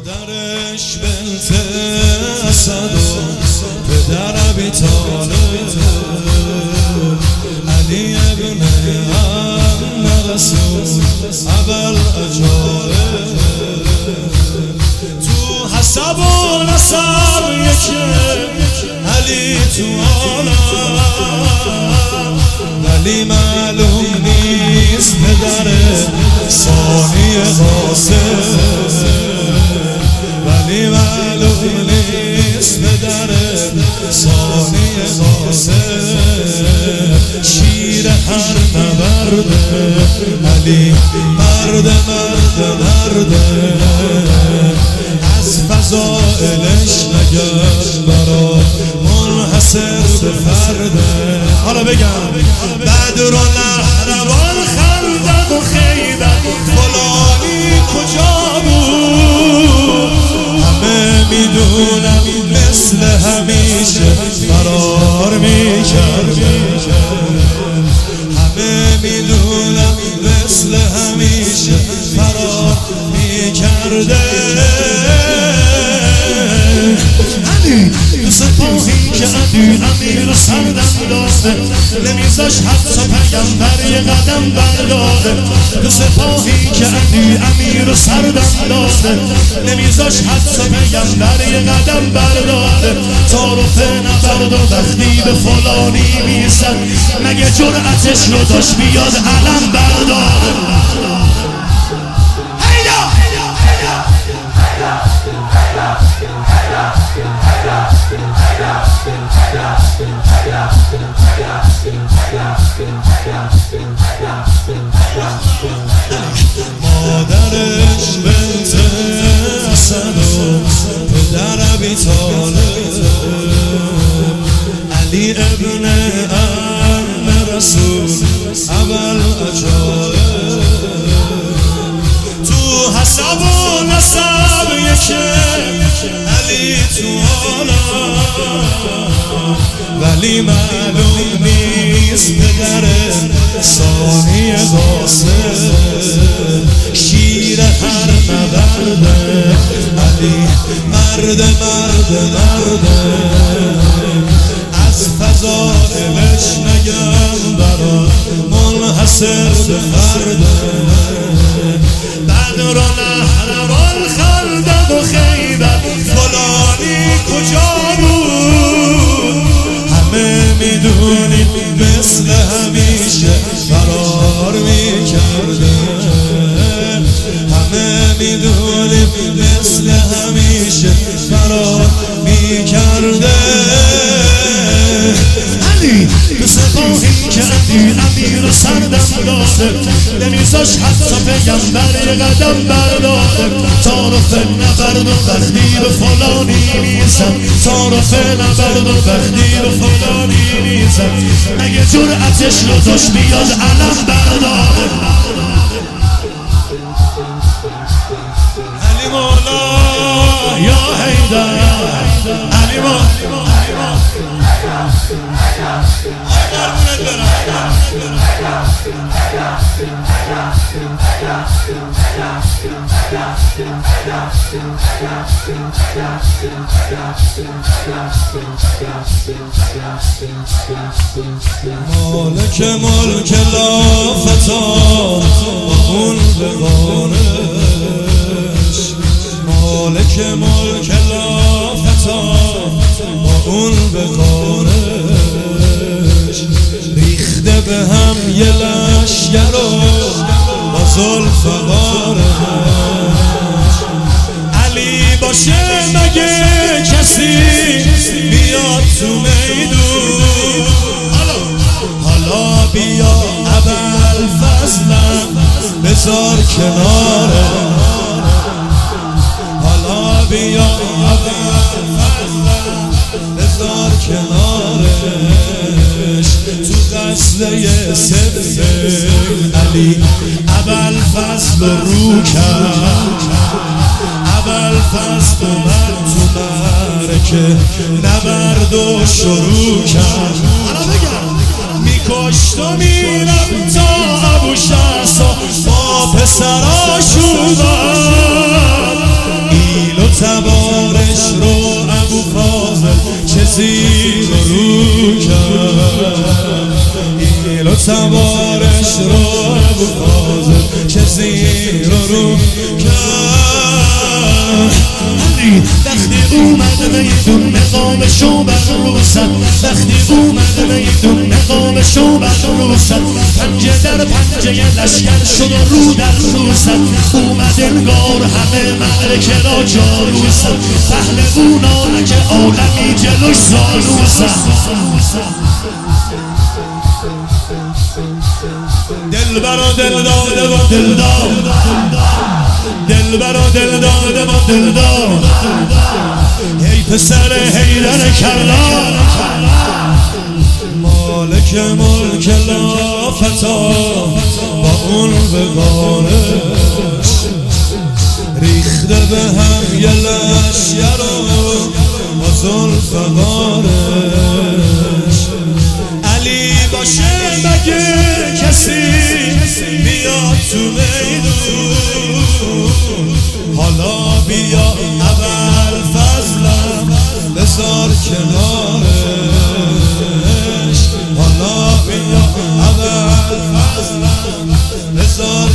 مادرش بنت اسد و پدر ابی طالب علی ابن عم رسول ابوالعجایب تو حسب و نسب یکی علی تو عالم ولی معلوم نیست پدر ثانی قاسم ولی معلوم نیست پدر ثانی قاسم شیر هر نبرد علی مرد از فضائلش نگرد برا منحصر به فرده. حالا بگم بدر و نهر و خندق و خیبر فلانی کجا بود همه میدونم مثل همیشه فرار میکرد همه میدونم مثل همیشه فرار میکرده تو سپاهی که عدو امیر و سردم داشته نمیذاش حتی پیغمبر یه قدم برداره تو سپاهی که عدو امیر و سردم داشته نمیذاش حتی پیغمبر یه قدم برداره تعارف نبرد و وقتی به فلانی میزد مگه جرأتش رو داشت بیاد علم برداره. مادرش بنت اسد و پدر ابی طالب علی ابن عم رسول ابوالعجایب تو حسب و نسب یکی علی تو عالم ولی معلوم نیست پدر ثانی قاسم شیر هر نبرد علی مرد از فضائلش نگم برا منحصر به فرده بدر و نهر و خندق و خیبر فلانی کجا بود همه میدونیم مثل همیشه فرار میکرده همه میدونیم مثل همیشه فرار میکرده علی تو سپاهی که عدو امیر و سردم داده نمیذاش حتی پیغمبر یه قدم برداره تعارف نبرد و وقتی به فلانی میزد تعارف نبرد و وقتی به فلانی میزد مگه جرأتش رو داشت بیاد علم برداره. علی مولا یا حیدر علی مولا مالک ملک لافتان اون بقانش مالک ملک لافتان با اون بقانش ریخته به هم یه لشگر و با زلف بارش علی باشه مگه کسی بیاد تو میدون حالا بیا ابوالفضلم بذار کناره حالا بیا ابوالفضلم بذار کنارش تو قصده سفت علی ابوالفضل رو کرد ابوالفضل اومد تو معرکه نبرد و شروع کرد میکشت و میرم تا ابوشهسا با پسراشون ایل و وقتی اومد میدون مقامشو بر روزد وقتی اومد میدون مقامشو بر روزد پنجه در پنجه لشکر شد و رو در روزد اومد انگار همه معرکه را جارو زد پهلوونا که عالمی جلوش زانو زد دلبر و دل داده و دلدار دلبر و دل داده و دلدار ای پسر حیدر کرار مالک ملک لافتا با اون وقارش ریخته به هم یه لشگر با زلف غارش علی باشه مگه کسی بیاد تو میدون حالا بیا اول فضلم بذار کنارش حالا بیا اول فضلم بذار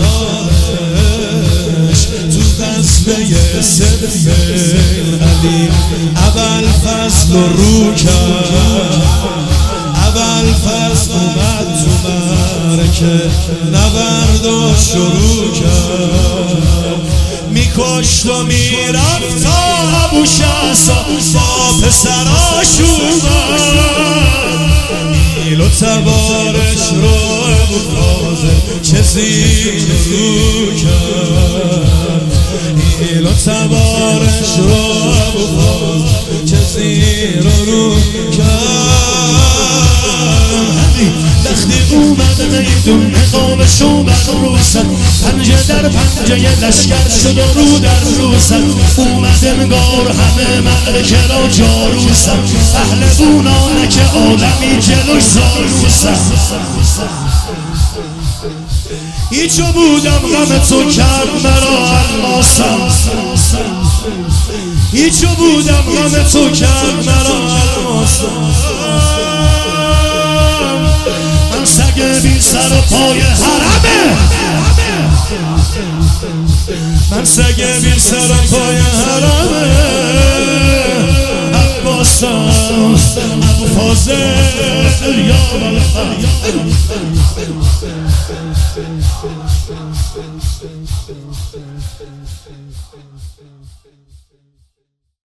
کنارش تو قصبه سبیل علی اول فضل رو کرد اول فضل اومد تو مرکه نبرد و شروع کرد میکشت و میرفت تا ابو شهسا با پسراش اومد ایل و تبارش رو ابو فاضل چه زیر رو کرد ایل و تبارش رو ابو فاضل چه زیر رو کرد وقتی اومد میدون مقامشو بر روزد پنجه در پنجه لشکر شد و رو در روزد اومد انگار همه معرکه را جارو زد پهلوونا که عالمی جلوش زانو زد هیچو بودم غم تو کرد مرا الماسم هیچو بودم غم تو کرد مرا الماسم من سگ بی سر و پای حرمه من سگ بی سر و پای حرمه عباسم ابو فاضل یا بلخ